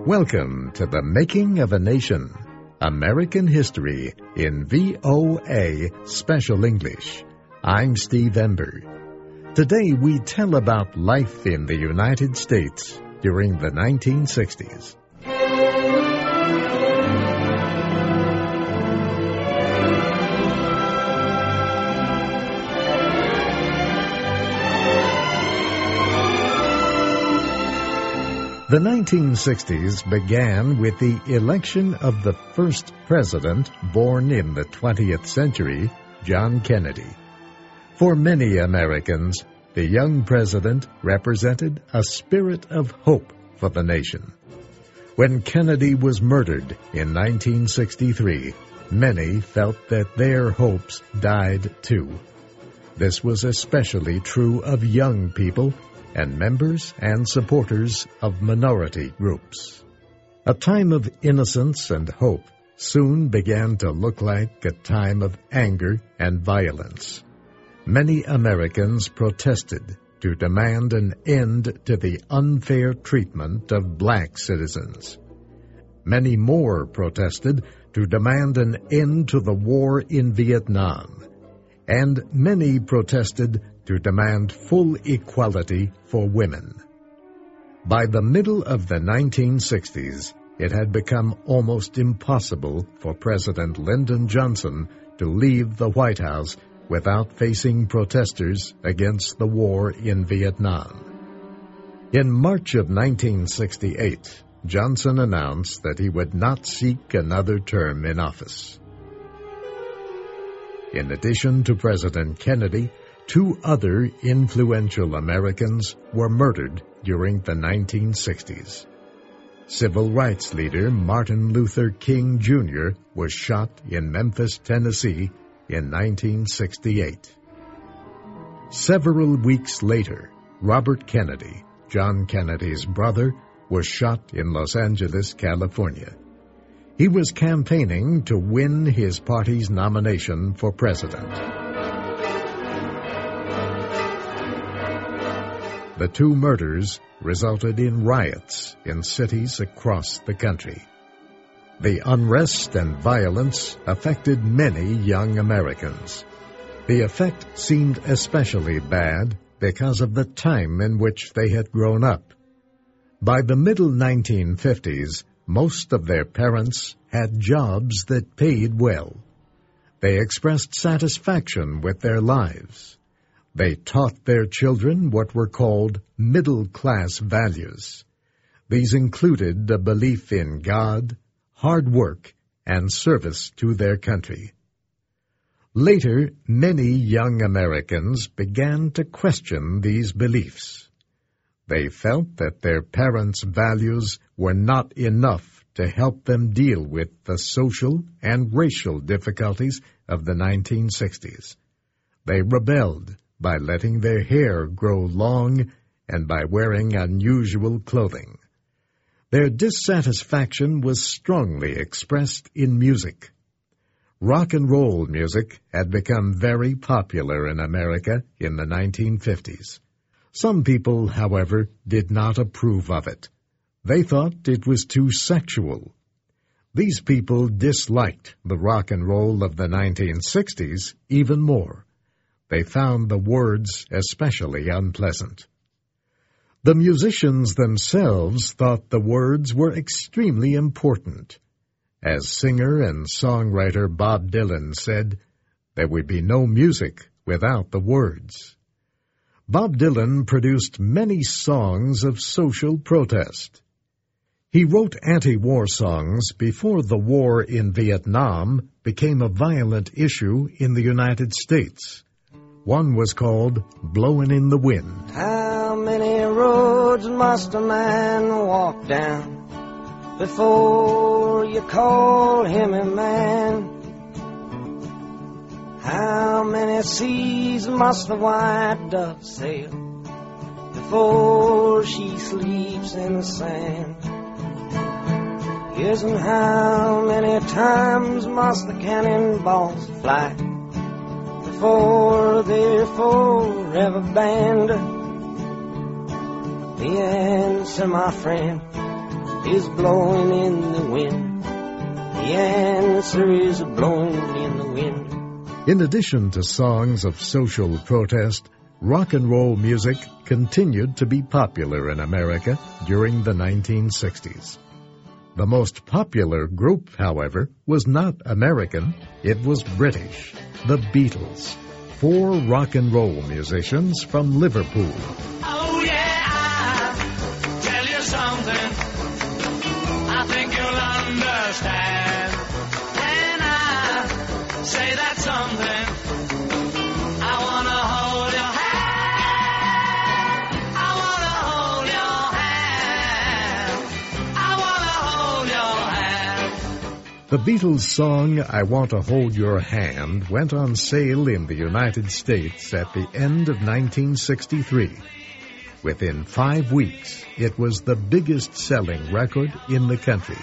Welcome to The Making of a Nation, American History in VOA Special English. I'm Steve Ember. Today we tell about life in the United States during the 1960s. The 1960s began with the election of the first president born in the 20th century, John Kennedy. For many Americans, the young president represented a spirit of hope for the nation. When Kennedy was murdered in 1963, many felt that their hopes died too. This was especially true of young people and members and supporters of minority groups. A time of innocence and hope soon began to look like a time of anger and violence. Many Americans protested to demand an end to the unfair treatment of black citizens. Many more protested to demand an end to the war in Vietnam. And many protested to demand full equality for women. By the middle of the 1960s, it had become almost impossible for President Lyndon Johnson to leave the White House without facing protesters against the war in Vietnam. In March of 1968, Johnson announced that he would not seek another term in office. In addition to President Kennedy, two other influential Americans were murdered during the 1960s. Civil rights leader Martin Luther King Jr. was shot in Memphis, Tennessee in 1968. Several weeks later, Robert Kennedy, John Kennedy's brother, was shot in Los Angeles, California. He was campaigning to win his party's nomination for president. The two murders resulted in riots in cities across the country. The unrest and violence affected many young Americans. The effect seemed especially bad because of the time in which they had grown up. By the middle 1950s, most of their parents had jobs that paid well. They expressed satisfaction with their lives. They taught their children what were called middle-class values. These included a belief in God, hard work, and service to their country. Later, many young Americans began to question these beliefs. They felt that their parents' values were not enough to help them deal with the social and racial difficulties of the 1960s. They rebelled by letting their hair grow long and by wearing unusual clothing. Their dissatisfaction was strongly expressed in music. Rock and roll music had become very popular in America in the 1950s. Some people, however, did not approve of it. They thought it was too sexual. These people disliked the rock and roll of the 1960s even more. They found the words especially unpleasant. The musicians themselves thought the words were extremely important. As singer and songwriter Bob Dylan said, there would be no music without the words. Bob Dylan produced many songs of social protest. He wrote anti-war songs before the war in Vietnam became a violent issue in the United States. One was called Blowin' in the Wind. How many roads must a man walk down before you call him a man? How many seas must the white dove sail before she sleeps in the sand? Yes, and how many times must the cannonballs fly before they're forever banned? The answer, my friend, is blowing in the wind. The answer is blowing in the wind. In addition to songs of social protest, rock and roll music continued to be popular in America during the 1960s. The most popular group, however, was not American, it was British, the Beatles, 4 rock and roll musicians from Liverpool. Oh yeah, I'll tell you something, I think you'll understand. And I say that something, I wanna hold your hand, I wanna hold your hand, I wanna hold your hand. The Beatles' song, I Want to Hold Your Hand, went on sale in the United States at the end of 1963. Within 5 weeks, it was the biggest-selling record in the country.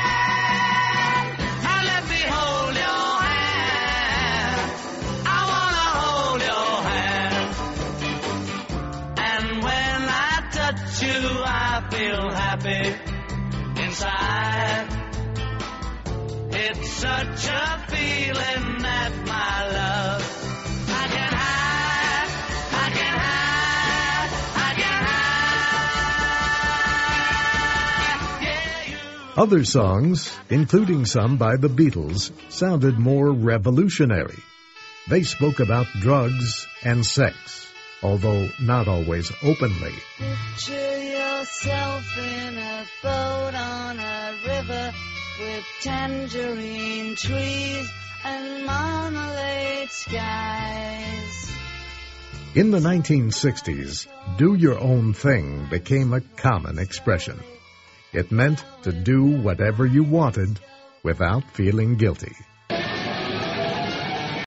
Now let me hold your hand, I wanna hold your hand. And when I touch you, I feel happy inside. It's such a feeling that my love I can hide, I can hide, I can hide. Yeah, you. Other songs, including some by the Beatles, sounded more revolutionary. They spoke about drugs and sex, although not always openly. Picture yourself in a boat on a river with tangerine trees and marmalade skies. In the 1960s, do your own thing became a common expression. It meant to do whatever you wanted without feeling guilty.